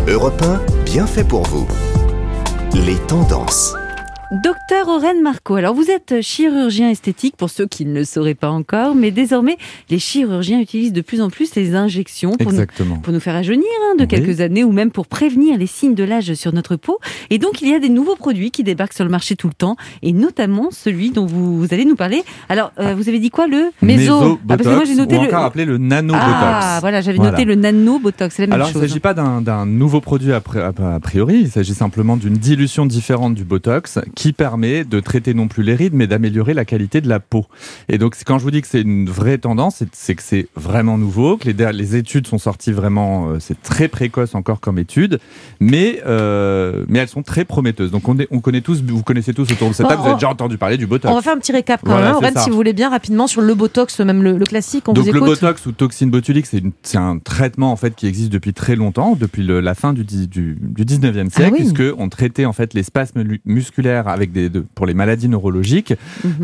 Europe 1, bien fait pour vous. Les tendances. Docteur Aurène Marco, alors vous êtes chirurgien esthétique pour ceux qui ne le sauraient pas encore, mais désormais les chirurgiens utilisent de plus en plus les injections pour nous faire rajeunir de quelques années ou même pour prévenir les signes de l'âge sur notre peau. Et donc il y a des nouveaux produits qui débarquent sur le marché tout le temps et notamment celui dont vous allez nous parler. Alors vous avez dit quoi, le Méso-botox, parce que moi j'ai noté ou encore appelé le nano-botox. Ah voilà, j'avais noté le nano-botox, c'est la même chose. Alors il ne s'agit pas d'un nouveau produit a priori, il s'agit simplement d'une dilution différente du botox qui permet de traiter non plus les rides, mais d'améliorer la qualité de la peau. Et donc, quand je vous dis que c'est une vraie tendance, c'est que c'est vraiment nouveau, que les études sont sorties vraiment, c'est très précoce encore comme études, mais elles sont très prometteuses. Donc, vous connaissez tous autour de cette table, vous avez déjà entendu parler du botox. On va faire un petit récap quand même. Aurène, si vous voulez bien, rapidement, sur le botox, même le classique, on donc, vous écoute. Le botox ou toxine botulique, c'est un traitement en fait qui existe depuis très longtemps, depuis la fin du 19e siècle, puisqu'on traitait en fait les spasmes musculaires avec pour les maladies neurologiques.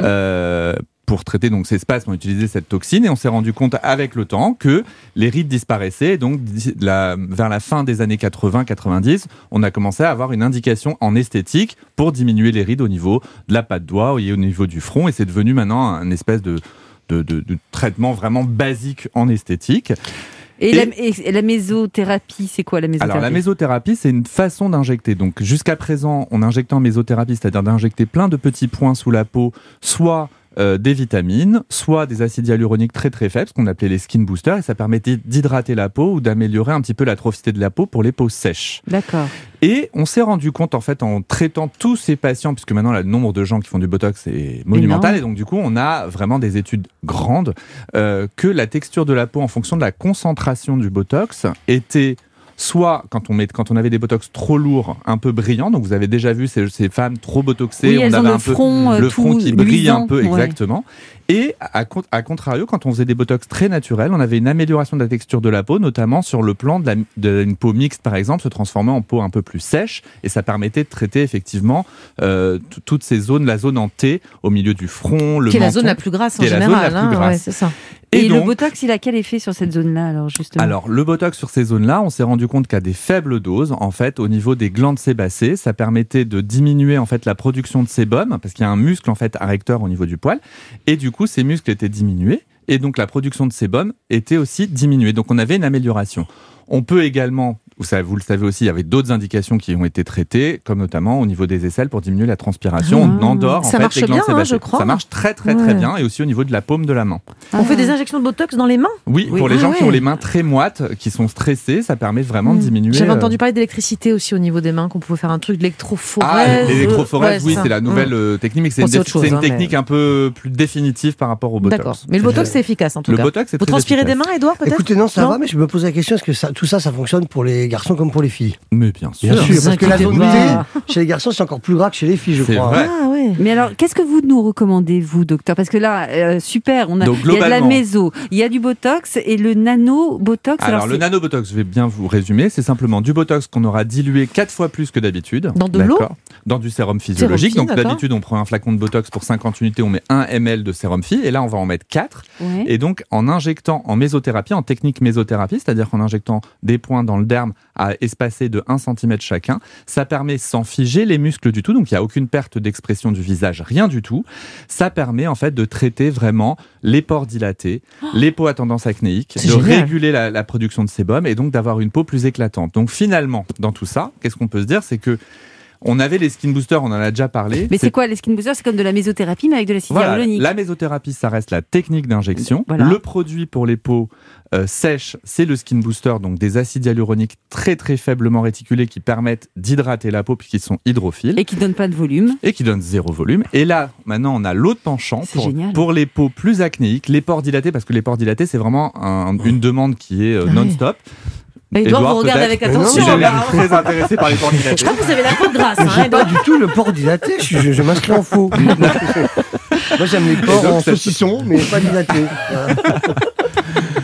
Pour traiter donc ces spasmes, on utilisait cette toxine et on s'est rendu compte avec le temps que les rides disparaissaient. Donc vers la fin des années 80-90, on a commencé à avoir une indication en esthétique pour diminuer les rides au niveau de la patte doigt et au niveau du front. Et c'est devenu maintenant un espèce de traitement vraiment basique en esthétique. Et la mésothérapie, c'est quoi la mésothérapie ? Alors la mésothérapie, c'est une façon d'injecter. Donc jusqu'à présent, on injectait en mésothérapie, c'est-à-dire d'injecter plein de petits points sous la peau, soit des vitamines, soit des acides hyaluroniques très très faibles, ce qu'on appelait les skin boosters, et ça permettait d'hydrater la peau ou d'améliorer un petit peu l'atrophicité de la peau pour les peaux sèches. D'accord. Et on s'est rendu compte, en fait, en traitant tous ces patients, puisque maintenant le nombre de gens qui font du botox est monumental, et donc du coup, on a vraiment des études grandes, que la texture de la peau en fonction de la concentration du botox était soit quand on avait des botox trop lourds, un peu brillants, donc vous avez déjà vu ces femmes trop botoxées, on avait le front qui brille luisant, un peu, exactement. Et à contrario, quand on faisait des botox très naturels, on avait une amélioration de la texture de la peau, notamment sur le plan d'une peau mixte, par exemple, se transformant en peau un peu plus sèche, et ça permettait de traiter effectivement toutes ces zones, la zone en T, au milieu du front, le menton. Qui est la zone la plus grasse en général. Ouais, c'est ça. Et donc, le botox, il a quel effet sur cette zone-là, alors justement ? Alors, le botox sur ces zones-là, on s'est rendu compte qu'à des faibles doses, en fait, au niveau des glandes sébacées, ça permettait de diminuer en fait la production de sébum, parce qu'il y a un muscle en fait arrecteur au niveau du poil, et du coup, ces muscles étaient diminués, et donc la production de sébum était aussi diminuée. Donc, on avait une amélioration. On peut également, vous le savez aussi, il y avait d'autres indications qui ont été traitées, comme notamment au niveau des aisselles pour diminuer la transpiration. On endort en fait les glandes sébacées. Je crois. Ça marche très très bien, et aussi au niveau de la paume de la main. On fait des injections de botox dans les mains ? Oui, pour les gens qui ont les mains très moites, qui sont stressés, ça permet vraiment de diminuer. J'avais entendu parler d'électricité aussi au niveau des mains, qu'on pouvait faire un truc d'électrophorèse. L'électrophorèse, oui, c'est la nouvelle technique, mais c'est une technique un peu plus définitive par rapport au botox. D'accord, mais le botox c'est efficace en tout cas. Le botox, c'est vous transpirez des mains, Edouard, peut-être ? Écoutez, non, ça va, mais je me pose la question, est-ce que tout ça fonctionne pour les garçons comme pour les filles ? Mais bien sûr. Parce que la zone T, chez les garçons, c'est encore plus gras que chez les filles, je crois. Vrai. Ah ouais. Mais alors, qu'est-ce que vous nous recommandez, vous, docteur ? Parce que là, super, il y a de la méso, il y a du botox et le nano-botox. Alors le nano-botox, je vais bien vous résumer, c'est simplement du botox qu'on aura dilué 4 fois plus que d'habitude. Dans de l'eau ? Dans du sérum physiologique. Donc d'habitude, on prend un flacon de botox pour 50 unités, on met 1 ml de sérum phy, et là, on va en mettre 4. Ouais. Et donc, en injectant en mésothérapie, en technique mésothérapie, c'est-à-dire qu'en injectant des points dans le derme à espacer de 1 cm chacun, ça permet sans figer les muscles du tout, donc il n'y a aucune perte d'expression du visage, rien du tout. Ça permet en fait de traiter vraiment les pores dilatés, les peaux à tendance acnéique, de réguler la production de sébum et donc d'avoir une peau plus éclatante. Donc finalement, dans tout ça, qu'est-ce qu'on peut se dire ? C'est que on avait les skin boosters, on en a déjà parlé. Mais c'est quoi les skin boosters ? C'est comme de la mésothérapie, mais avec de l'acide hyaluronique. La mésothérapie, ça reste la technique d'injection. Voilà. Le produit pour les peaux sèches, c'est le skin booster, donc des acides hyaluroniques très très faiblement réticulés qui permettent d'hydrater la peau puisqu'ils sont hydrophiles. Et qui ne donnent pas de volume. Et qui donnent 0 volume. Et là, maintenant, on a l'autre penchant pour les peaux plus acnéiques, les pores dilatés, parce que les pores dilatés, c'est vraiment une demande qui est non-stop. Edouard vous regarde avec attention. Il a l'air très intéressé par les pores dilatés. Je crois que vous avez la peau de grâce. J'ai pas du tout le port dilaté, je m'inscris en faux. Moi j'aime les pors en saucisson, mais pas dilatés.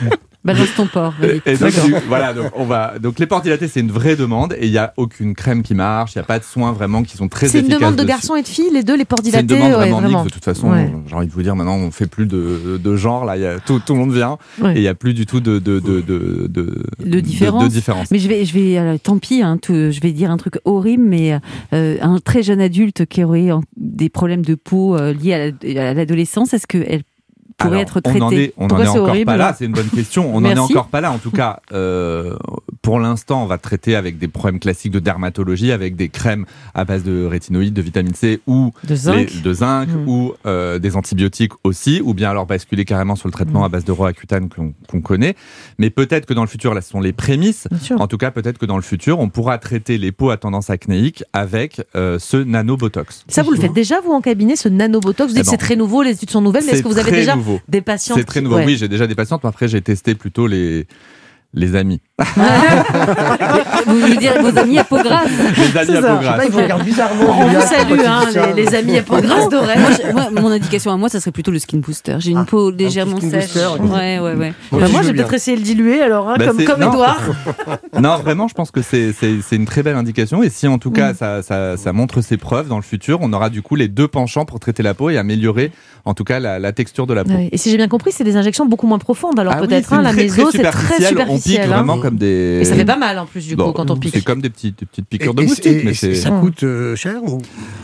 Balance ton porc. Et donc les pores dilatés, c'est une vraie demande et il n'y a aucune crème qui marche, il n'y a pas de soins vraiment qui sont très efficaces. C'est une demande de garçons et de filles, les deux, les pores dilatés. C'est une demande vraiment mixte. De toute façon, j'ai envie de vous dire, maintenant, on ne fait plus de genre. Là, tout le monde vient et il n'y a plus du tout de différence. Mais je vais tant pis, je vais dire un truc horrible, mais un très jeune adulte qui aurait des problèmes de peau liés à l'adolescence, est-ce qu'elle pourrait être traitée? On n'en est encore pas là, c'est une bonne question. On n'en est encore pas là. En tout cas, pour l'instant, on va traiter avec des problèmes classiques de dermatologie, avec des crèmes à base de rétinoïdes, de vitamine C ou de zinc ou des antibiotiques aussi, ou bien alors basculer carrément sur le traitement à base de Roaccutane qu'on connaît. Mais peut-être que dans le futur, là, ce sont les prémices. En tout cas, peut-être que dans le futur, on pourra traiter les peaux à tendance acnéique avec ce nanobotox. Ça, vous le faites déjà, vous, en cabinet, ce nanobotox? Vous dites que c'est très nouveau, les études sont nouvelles, mais est-ce que vous avez déjà des patientes? C'est très nouveau, oui, j'ai déjà des patientes, mais après j'ai testé plutôt les amis. Vous voulez dire vos amis à peau grasse? Les amis à peau grasse. Ils vous regardent bizarrement. On vous salue, les amis à peau grasse d'oreille. Mon indication à moi, ça serait plutôt le skin booster. J'ai une peau légèrement sèche. Ouais. Moi, j'ai peut-être essayé de le diluer, alors, comme Edouard. Non, vraiment, je pense que c'est une très belle indication. Et si en tout cas, ça montre ses preuves dans le futur, on aura du coup les deux penchants pour traiter la peau et améliorer en tout cas la texture de la peau. Et si j'ai bien compris, c'est des injections beaucoup moins profondes. Alors peut-être, la méso, c'est très superficiel. On pique vraiment comme des... Et ça fait pas mal en plus du coup quand on pique. C'est comme des petites piqûres de moustique. Mais ça coûte cher ou...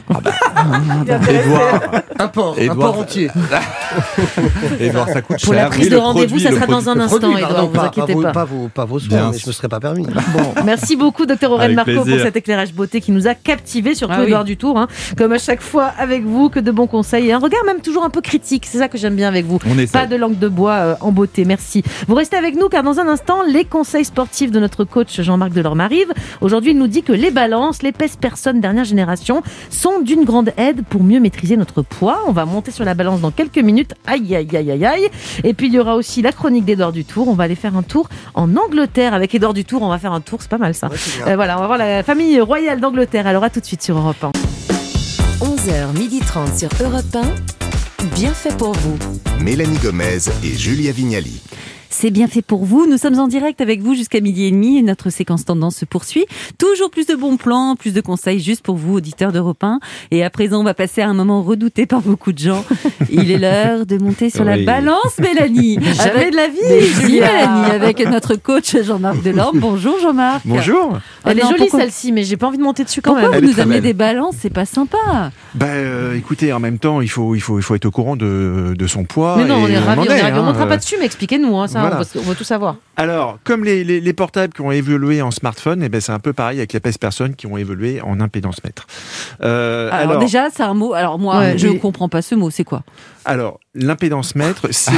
Edouard. Un porc entier. Edouard, ça coûte cher. Pour la prise de rendez-vous, ça sera dans un instant, Edouard, vous inquiétez pas. Pas vos soins, mais je ne serais pas permis. Bon, merci beaucoup, Dr Aurène Marcaud, pour cet éclairage beauté qui nous a captivés, surtout Edouard Dutour, comme à chaque fois avec vous, que de bons conseils et un regard même toujours un peu critique. C'est ça que j'aime bien avec vous. Pas de langue de bois en beauté. Merci. Vous restez avec nous car dans un instant, les conseils sportifs de notre coach Jean-Marc Delorme-arrivent. Aujourd'hui, il nous dit que les balances, les pèse-personnes dernière génération sont d'une grande aide pour mieux maîtriser notre poids. On va monter sur la balance dans quelques minutes. Aïe. Et puis, il y aura aussi la chronique d'Edouard Dutour. On va aller faire un tour en Angleterre. Avec Edouard Dutour, on va faire un tour. C'est pas mal ça. On va voir la famille royale d'Angleterre. Alors, à tout de suite sur Europe 1. 11h30 sur Europe 1. Bien fait pour vous. Mélanie Gomez et Julia Vignali. C'est bien fait pour vous. Nous sommes en direct avec vous jusqu'à 12h30 et notre séquence tendance se poursuit. Toujours plus de bons plans, plus de conseils juste pour vous, auditeurs d'Europe 1. Et à présent, on va passer à un moment redouté par beaucoup de gens. Il est l'heure de monter sur la balance, Mélanie. Jamais de la vie. Mélanie, avec notre coach Jean-Marc Delorme. Bonjour Jean-Marc. Bonjour. Elle est jolie celle-ci, mais j'ai pas envie de monter dessus quand même. Pourquoi vous nous amenez des balances? C'est pas sympa. Écoutez, en même temps, il faut être au courant de son poids. Mais non, on est ravis. On montera pas dessus, mais expliquez-nous. Ça, voilà. On veut tout savoir. Alors, comme les portables qui ont évolué en smartphone, c'est un peu pareil avec les pèse-personnes qui ont évolué en impédance mètre. Alors déjà, c'est un mot. Alors moi, je ne comprends pas ce mot. C'est quoi? Alors, l'impédance mètre, c'est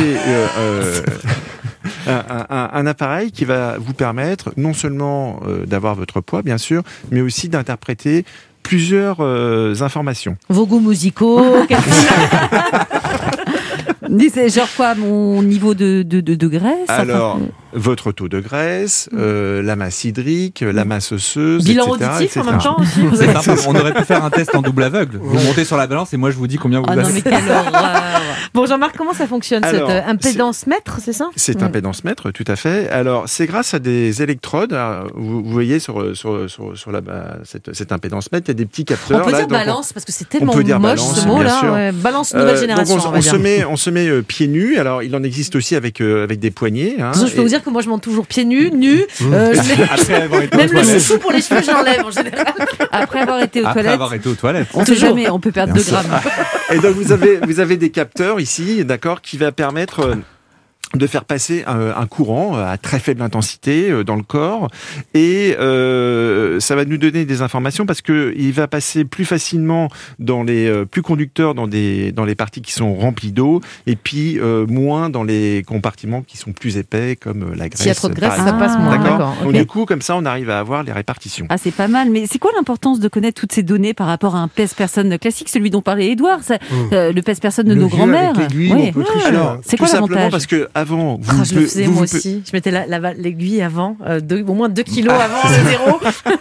un appareil qui va vous permettre non seulement d'avoir votre poids, bien sûr, mais aussi d'interpréter plusieurs informations. Vos goûts musicaux. C'est genre quoi, mon niveau de graisse? Alors, votre taux de graisse, la masse hydrique, la masse osseuse, bilan etc., auditif etc. en même temps aussi. C'est sympa. On aurait pu faire un test en double aveugle. Vous montez sur la balance et moi je vous dis combien vous passez. Non mais quelle horreur. Bon Jean-Marc, comment ça fonctionne? Alors, cette impédance mètre, c'est ça? C'est impédance mètre, tout à fait. Alors c'est grâce à des électrodes. Alors, vous voyez sur cette impédance mètre, il y a des petits capteurs. On peut dire balance parce que c'est tellement moche ce mot-là. Balance nouvelle génération. Donc on se met pieds nus. Alors il en existe aussi avec des poignets. Je peux vous dire que moi je monte toujours pieds nus. Même le chouchou pour les cheveux, j'enlève en général. Après avoir été aux toilettes. On sait jamais, on peut perdre 2 grammes. Et donc vous avez des capteurs ici, d'accord, qui va permettre de faire passer un courant à très faible intensité dans le corps et ça va nous donner des informations parce que il va passer plus facilement dans les plus conducteurs dans les parties qui sont remplies d'eau et puis moins dans les compartiments qui sont plus épais comme la graisse. S'il y a trop de graisse, ça passe moins. D'accord. Donc du coup, comme ça, on arrive à avoir les répartitions. Ah, c'est pas mal. Mais c'est quoi l'importance de connaître toutes ces données par rapport à un pèse-personne classique, celui dont parlait Edouard, le pèse-personne de nos grands-mères? Alors, c'est quoi l'avantage? Tout simplement parce que avant, je le faisais moi aussi. Je mettais l'aiguille avant, au moins 2 kilos avant le zéro.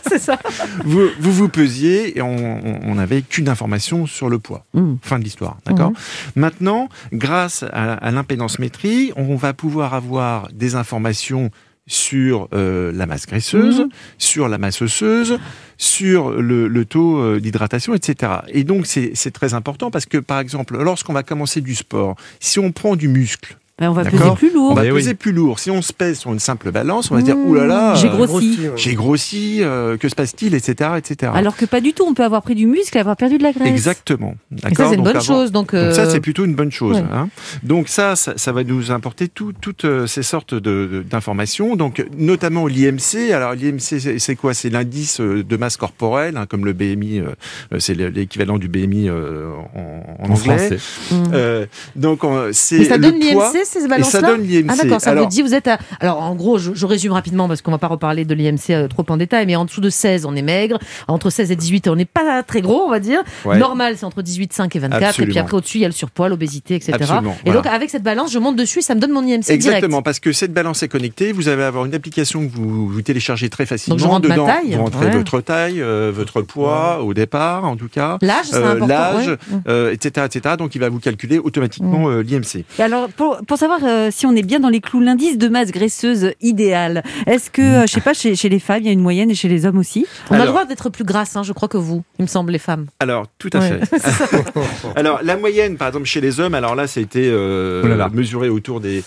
C'est ça. Vous pesiez et on n'avait qu'une information sur le poids. Fin de l'histoire, d'accord ? Maintenant, grâce à l'impédancemétrie, on va pouvoir avoir des informations sur la masse graisseuse, sur la masse osseuse, sur le taux d'hydratation, etc. Et donc, c'est très important parce que, par exemple, lorsqu'on va commencer du sport, si on prend du muscle, on va peser plus lourd. On va peser plus lourd. Si on se pèse sur une simple balance, on va se dire ouh là là, j'ai grossi, que se passe-t-il, etc., etc. Alors que pas du tout. On peut avoir pris du muscle et avoir perdu de la graisse. Exactement. D'accord. Et ça, c'est une bonne chose. Donc ça, c'est plutôt une bonne chose. Ouais. Hein. Donc ça va nous apporter toutes ces sortes d'informations. Donc notamment l'IMC. Alors l'IMC, c'est quoi ? C'est l'indice de masse corporelle, hein, comme le BMI. C'est l'équivalent du BMI en anglais. Donc c'est ça donne le poids. L'IMC, ces balances-là ? Et ça donne l'IMC. Ah d'accord, ça vous dit, vous êtes à... Alors en gros, je résume rapidement parce qu'on ne va pas reparler de l'IMC trop en détail, mais en dessous de 16, on est maigre. Entre 16 et 18, on n'est pas très gros, on va dire. Ouais. Normal, c'est entre 18,5 et 24. Absolument. Et puis après, au-dessus, il y a le surpoids, l'obésité, etc. Absolument, et donc, avec cette balance, je monte dessus et ça me donne mon IMC Exactement, direct. parce que cette balance est connectée. Vous allez avoir une application que vous téléchargez très facilement. Donc je rentre dedans, ma taille. Vous rentrez votre taille, votre poids au départ, en tout cas. L'âge, c'est important. L'âge, etc., etc. Donc, il va vous calculer automatiquement l'IMC. Et alors, pour savoir si on est bien dans les clous, l'indice de masse graisseuse idéal, est-ce que, je sais pas, chez les femmes, il y a une moyenne et chez les hommes aussi ? On a le droit d'être plus grasse, je crois que vous, il me semble, les femmes. Alors, tout à fait. Alors, la moyenne, par exemple, chez les hommes, alors là, ça a été mesuré autour des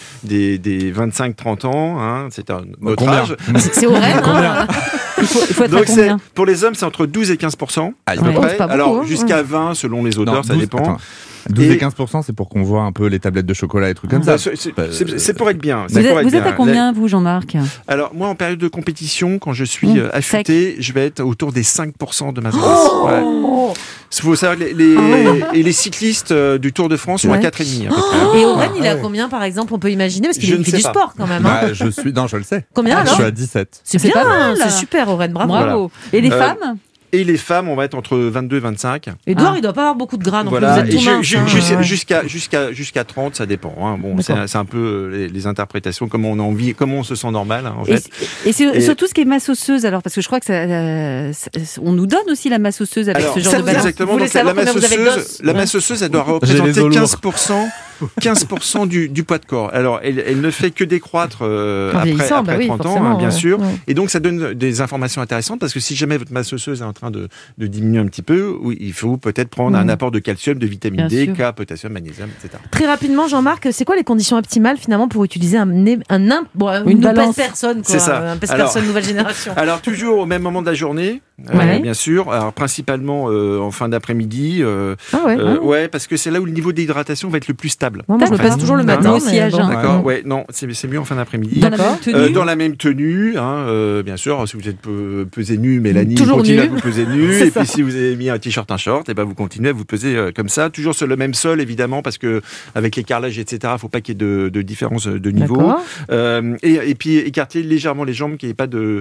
25-30 ans. Hein, c'est notre âge. C'est au Rennes. Il faut être donc à combien ? Pour les hommes, c'est entre 12 et 15%. À peu près. C'est pas beaucoup, alors, jusqu'à 20 selon les auteurs, ça dépend. Attends. 12 et 15%, c'est pour qu'on voit un peu les tablettes de chocolat et trucs comme ça. C'est pour être bien. Vous êtes à combien, vous, Jean-Marc ? Alors, moi, en période de compétition, quand je suis affûté, je vais être autour des 5% de masse grasse. Il faut savoir que les cyclistes du Tour de France sont à 4,5 à peu près. Et Oren, il est à combien, par exemple ? On peut imaginer, parce qu'il fait du sport quand même. Non, je le sais. Combien alors ? Je suis à 17. C'est pas mal. C'est super, Oren, bravo. Voilà. Et les femmes ? Et les femmes, on va être entre 22 et 25. Edouard, il doit pas avoir beaucoup de gras non plus. Voilà. Vous êtes tout mince, jusqu'à 30, ça dépend. Hein. Bon, c'est un peu les interprétations, comment on a envie, comment on se sent normal, en fait. Et surtout ce qui est masse osseuse, alors, parce que je crois que on nous donne aussi la masse osseuse avec ce genre de balance. Exactement. Donc, la masse osseuse, elle doit représenter 15% du poids de corps. Alors, elle ne fait que décroître après 30 ans, bien sûr. Ouais. Et donc, ça donne des informations intéressantes parce que si jamais votre masse osseuse est en train de diminuer un petit peu, il faut peut-être prendre un apport de calcium, de vitamine D, K, potassium, magnésium, etc. Très rapidement, Jean-Marc, c'est quoi les conditions optimales finalement pour utiliser une pèse-personne, c'est ça. Un pèse-personne nouvelle génération. Alors, toujours au même moment de la journée, bien sûr. Alors, principalement en fin d'après-midi. Parce que c'est là où le niveau d'hydratation va être le plus stable. Moi, je me pèse toujours le matin aussi à jeun. D'accord, non, c'est mieux en fin d'après-midi. Dans la même tenue, bien sûr. Si vous êtes pesé nu, Mélanie, continuez à vous peser nu. Et puis si vous avez mis un t-shirt, un short, et ben vous continuez à vous peser comme ça. Toujours sur le même sol, évidemment, parce que avec les carrelages, etc., il faut pas qu'il y ait de différence de niveau. Et puis écarter légèrement les jambes, qu'il n'y ait pas de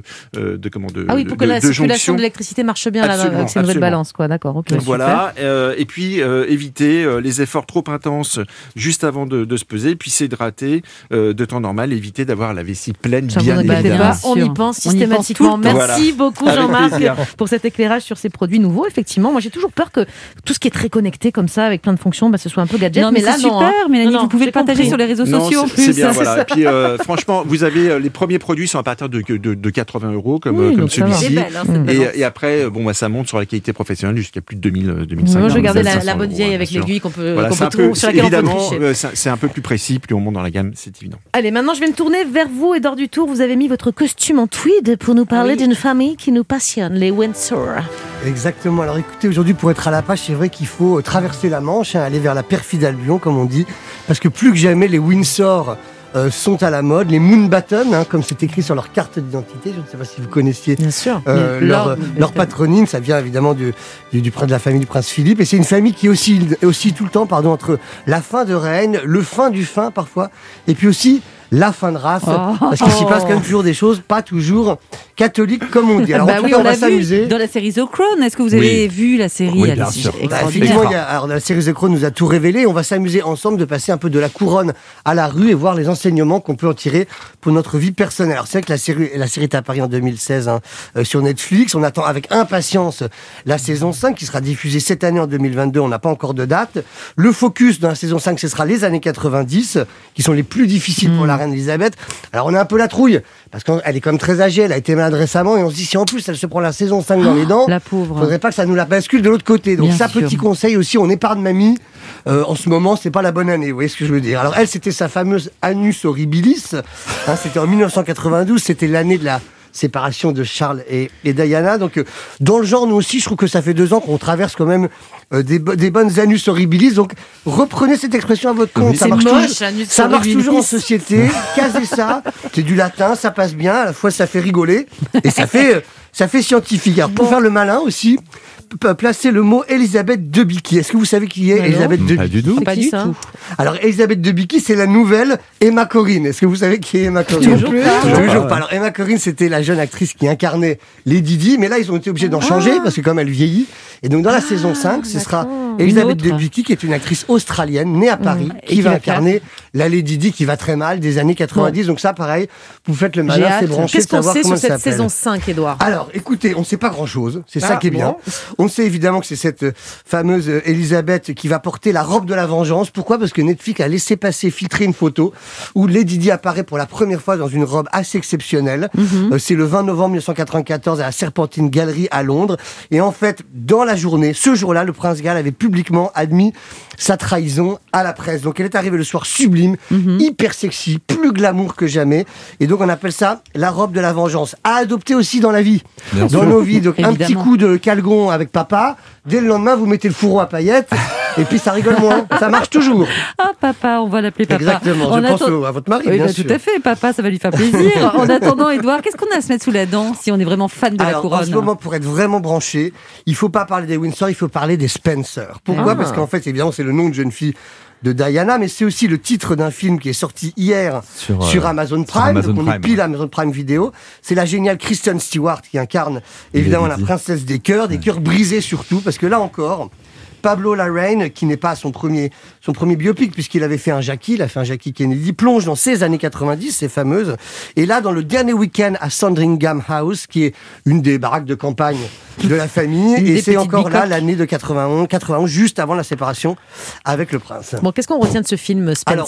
pour que la circulation de l'électricité marche bien avec ces nouvelles balances, quoi. D'accord. Okay, voilà. Et puis éviter les efforts trop intenses juste avant de se peser, puis s'hydrater de temps normal, éviter d'avoir la vessie pleine, bien évidemment. On y pense systématiquement. Merci beaucoup, Jean-Marc, pour cet éclairage sur ces produits nouveaux. Effectivement, moi j'ai toujours peur que tout ce qui est très connecté comme ça, avec plein de fonctions, ce soit un peu gadget. Non, mais là, c'est super, Mélanie, vous pouvez le partager sur les réseaux sociaux en plus. C'est bien, voilà. Et puis, franchement, vous avez les premiers produits sont à partir de 80 € comme celui-ci. Et après, ça monte sur la qualité professionnelle jusqu'à plus de 2005. Moi, je vais garder la bonne vieille avec l'aiguille qu'on peut trouver sur laquelle on peut tricher. C'est un peu plus précis, plus on monte dans la gamme, c'est évident. Allez, maintenant je vais me tourner vers vous, Edouard Dutour. Vous avez mis votre costume en tweed pour nous parler d'une famille qui nous passionne, les Windsor. Exactement. Alors écoutez, aujourd'hui, pour être à la page, c'est vrai qu'il faut traverser la Manche, aller vers la perfide Albion, comme on dit, parce que plus que jamais, les Windsor sont à la mode, les Mountbatten, comme c'est écrit sur leur carte d'identité. Je ne sais pas si vous connaissiez leur patronyme. Ça vient évidemment de la famille du prince Philippe. Et c'est une famille qui oscille tout le temps entre la fin de règne, le fin du fin parfois, et puis aussi la fin de race, parce qu'il s'y passe quand même toujours des choses pas toujours catholiques comme on dit. Alors en tout cas, on va s'amuser. Dans la série The Crown, est-ce que vous avez vu la série? Oui, bien sûr. Effectivement, la série The Crown nous a tout révélé. On va s'amuser ensemble de passer un peu de la couronne à la rue et voir les enseignements qu'on peut en tirer pour notre vie personnelle. Alors c'est vrai que la série est apparue en 2016 sur Netflix. On attend avec impatience la saison 5 qui sera diffusée cette année en 2022. On n'a pas encore de date. Le focus dans la saison 5, ce sera les années 90 qui sont les plus difficiles pour la reine Elisabeth. Alors on a un peu la trouille parce qu'elle est quand même très âgée, elle a été malade récemment et on se dit si en plus elle se prend la saison 5 dans les dents, la pauvre. Faudrait pas que ça nous la bascule de l'autre côté. Donc ça, petit conseil aussi, on épargne mamie. En ce moment, c'est pas la bonne année, vous voyez ce que je veux dire. Alors elle, c'était sa fameuse Annus Horribilis, c'était en 1992, c'était l'année de la séparation de Charles et Diana. Donc dans le genre, nous aussi, je trouve que ça fait 2 ans qu'on traverse quand même des bonnes Annus Horribilis. Donc reprenez cette expression à votre compte. Ça marche toujours en société. Casez ça, c'est du latin, ça passe bien, à la fois ça fait rigoler et ça fait scientifique. Alors pour faire le malin aussi, placer le mot Elisabeth Debicki. Est-ce que vous savez qui est Elisabeth Debicki? Pas du tout. Pas du tout. Alors Elisabeth Debicki, c'est la nouvelle Emma Corrin. Est-ce que vous savez qui est Emma Corrin? Toujours pas. Alors Emma Corrin, c'était la jeune actrice qui incarnait Lady Di, mais là ils ont été obligés d'en changer parce que comme elle vieillit. Et donc dans la saison 5, ce sera Elisabeth Debicki qui est une actrice australienne née à Paris qui va incarner la Lady Di qui va très mal des années 90. Donc ça pareil, vous faites le malin, c'est branché. Qu'est-ce qu'on sait sur cette s'appelle. saison 5, Édouard? Alors écoutez, on ne sait pas grand-chose, c'est ça qui est bien. On sait évidemment que c'est cette fameuse Elisabeth qui va porter la robe de la vengeance. Pourquoi? Parce que Netflix a laissé filtrer une photo où Lady Di apparaît pour la première fois dans une robe assez exceptionnelle. C'est le 20 novembre 1994 à la Serpentine Gallery à Londres. Et en fait, dans la journée, ce jour-là, le prince Galles avait publiquement admis sa trahison à la presse. Donc elle est arrivée le soir sublime, hyper sexy, plus glamour que jamais. Et donc on appelle ça la robe de la vengeance. À adopter aussi dans la vie, dans nos vies. Donc un petit coup de calgon avec papa. Dès le lendemain, vous mettez le fourreau à paillettes et puis ça rigole moins. Ça marche toujours. Ah papa, on va l'appeler papa. Exactement, je pense à votre mari, bien sûr. Tout à fait, papa, ça va lui faire plaisir. En attendant, Édouard, qu'est-ce qu'on a à se mettre sous la dent si on est vraiment fan de la couronne? En ce moment, pour être vraiment branché, il ne faut pas parler des Windsor, il faut parler des Spencer. Pourquoi? Parce qu'en fait, évidemment, c'est le nom de jeune fille de Diana, mais c'est aussi le titre d'un film qui est sorti hier sur Amazon Prime. Donc on est pile Amazon Prime Vidéo. C'est la géniale Kristen Stewart qui incarne évidemment la princesse des cœurs brisés surtout, parce que là encore, Pablo Larraín, qui n'est pas son premier biopic, puisqu'il avait fait un Jackie, il a fait un Jackie Kennedy, plonge dans ces années 90, ces fameuses. Et là, dans le dernier week-end à Sandringham House, qui est une des baraques de campagne de la famille, et c'est encore là l'année de 91, juste avant la séparation avec le prince. Bon, qu'est-ce qu'on retient de ce film, Alors,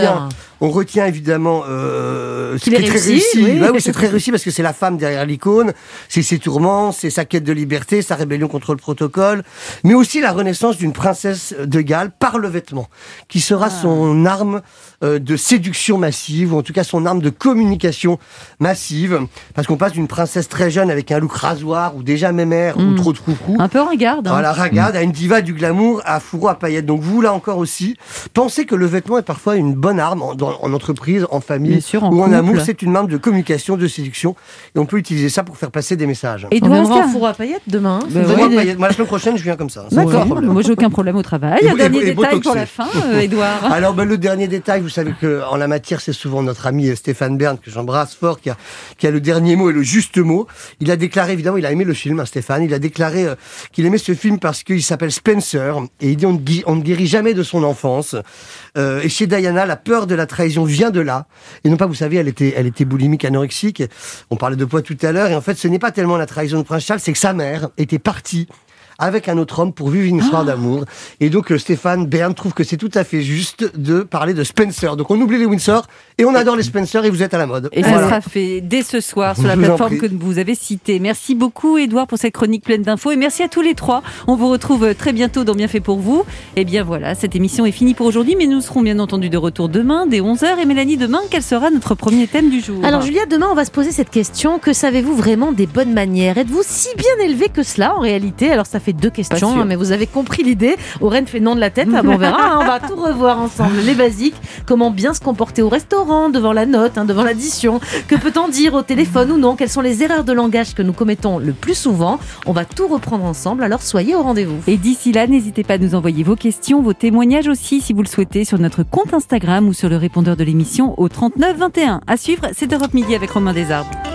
on retient évidemment qu'il est très réussi. Oui, c'est très réussi parce que c'est la femme derrière l'icône, c'est ses tourments, c'est sa quête de liberté, sa rébellion contre le protocole, mais aussi la renaissance d'une princesse de Galles par le vêtement, qui sera son arme de séduction massive, ou en tout cas son arme de communication massive, parce qu'on passe d'une princesse très jeune avec un look rasoir, ou déjà mémère, ou trop de coucou. Un peu ringarde. Voilà, ringarde, à une diva du glamour, à fourreau à paillettes. Donc vous, là encore aussi, pensez que le vêtement est parfois une bonne arme en entreprise, en famille, ou en amour. C'est une arme de communication, de séduction, et on peut utiliser ça pour faire passer des messages. Et on viendra en fourreau à paillettes demain. Moi, la semaine prochaine, je viens comme ça. D'accord. Moi, j'ai aucun problème au travail. Un dernier détail pour la fin, Édouard. Alors, le dernier détail, vous savez qu'en la matière, c'est souvent notre ami Stéphane Bern, que j'embrasse fort, qui a le dernier mot et le juste mot. Il a déclaré, évidemment, il a aimé le film, Stéphane. Il a déclaré qu'il aimait ce film parce qu'il s'appelle Spencer. Et il dit on ne guérit jamais de son enfance. Et chez Diana, la peur de la trahison vient de là. Et non pas, vous savez, elle était boulimique, anorexique. On parlait de poids tout à l'heure. Et en fait, ce n'est pas tellement la trahison de Prince Charles, c'est que sa mère était partie avec un autre homme pour vivre une histoire d'amour. Et donc Stéphane Bern trouve que c'est tout à fait juste de parler de Spencer. Donc on oublie les Windsor et on adore les Spencer et vous êtes à la mode. Et ça sera fait dès ce soir sur la plateforme que vous avez citée. Merci beaucoup Édouard pour cette chronique pleine d'infos et merci à tous les trois. On vous retrouve très bientôt dans Bien fait pour vous. Et bien voilà, cette émission est finie pour aujourd'hui, mais nous serons bien entendu de retour demain dès 11h. Et Mélanie, demain, quel sera notre premier thème du jour? Alors Julia, demain on va se poser cette question. Que savez-vous vraiment des bonnes manières? Êtes-vous si bien élevé que cela en réalité? Alors ça fait fait 2 questions, mais vous avez compris l'idée. Aurène fait non de la tête. On verra, on va tout revoir ensemble. Les basiques, comment bien se comporter au restaurant, devant la note, devant l'addition. Que peut-on dire au téléphone ou non? Quelles sont les erreurs de langage que nous commettons le plus souvent? On va tout reprendre ensemble, alors soyez au rendez-vous. Et d'ici là, n'hésitez pas à nous envoyer vos questions, vos témoignages aussi, si vous le souhaitez, sur notre compte Instagram ou sur le répondeur de l'émission au 39 21. À suivre, c'est Europe Midi avec Romain Desarbes.